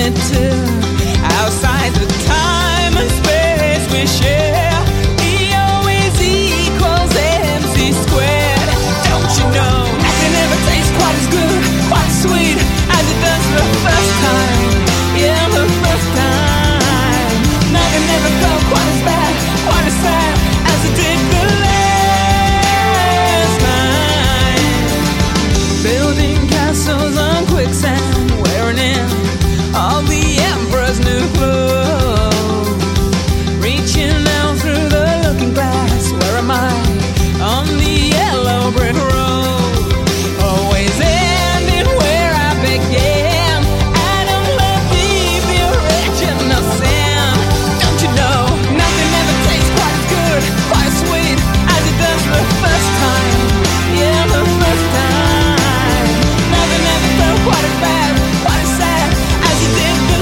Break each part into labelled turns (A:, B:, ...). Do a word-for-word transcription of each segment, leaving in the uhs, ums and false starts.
A: unlimited. Outside the time and space we share, E always equals M C squared. Don't you know, nothing ever tastes quite as good, quite as sweet as it does the first time. Yeah, the first time. Nothing ever felt quite as bad, quite as sad as it did the last time. Building castles on quicksand, wearing in all the emperor's new clothes. Reaching out through the looking glass, where am I? On the yellow brick road. Always ending where I began. I don't love deep the original sin. Don't you know, nothing ever tastes quite as good, quite as sweet as it does the first time. Yeah, the first time. Nothing ever felt quite as bad, quite as sad as it did the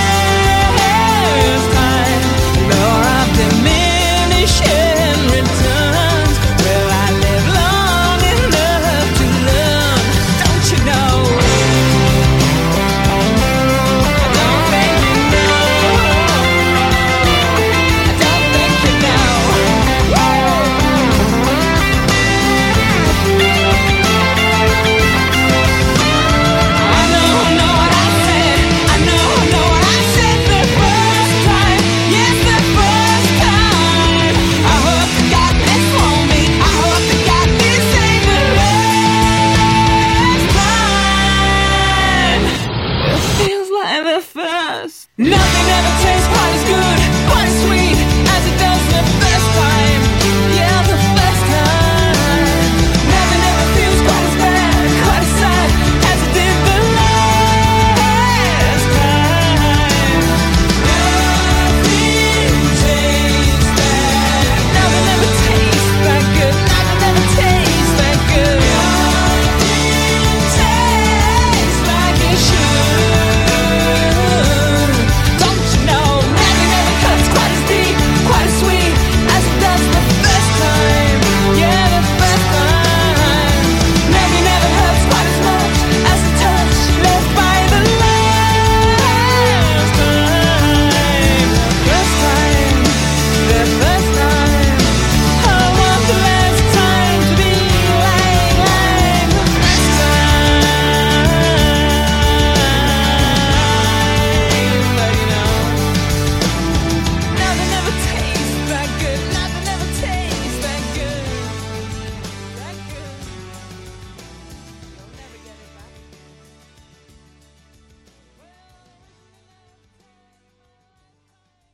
A: last time. Law of diminishing returns. Will I live long enough to learn? Don't you know? I don't think you know. I don't think you know. I know, know what I said. I know, know what I said the first time. Yes, the first time. I hope to God this won't be. I hope to God this ain't the last time. It feels like the first. Nothing ever tastes quite as good, quite as sweet